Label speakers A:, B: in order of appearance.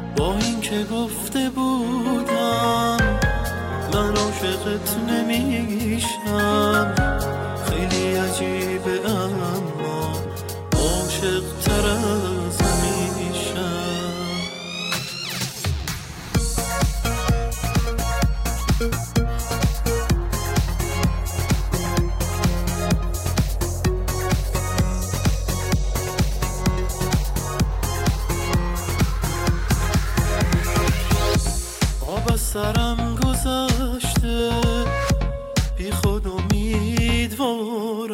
A: با این که گفته بودم من عاشقت نمیشم، خیلی عجیبه اما عاشق تر از همیشم. آب از سرم گذشته بی خود امیدوارم،